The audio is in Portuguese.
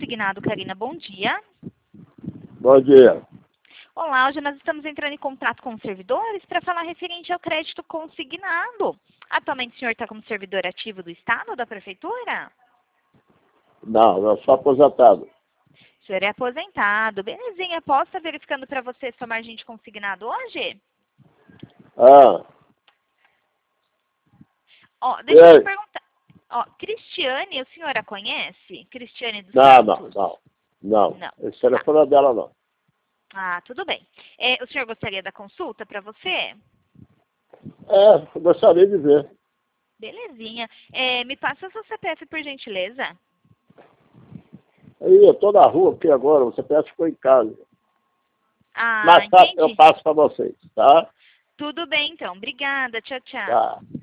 Consignado, Karina, bom dia. Bom dia. Olá, hoje nós estamos entrando em contato com os servidores para falar referente ao crédito consignado. Atualmente o senhor está como servidor ativo do Estado ou da Prefeitura? Não, eu sou aposentado. O senhor é aposentado. Belezinha, posso estar verificando para você sua margem de consignado hoje? Ah, Ó, deixa eu te perguntar. Ó, Cristiane, o senhor a conhece? Cristiane dos Santos? Não. Não. Esse telefone é dela, não. Ah, tudo bem. O senhor gostaria da consulta para você? Eu gostaria de ver. Belezinha. Me passa o seu CPF, por gentileza. Aí, eu tô na rua aqui agora, o CPF ficou em casa. Ah, Mas tá, eu entendi. passo para vocês, tá? Tudo bem, então. Obrigada. Tchau, tchau. Tá.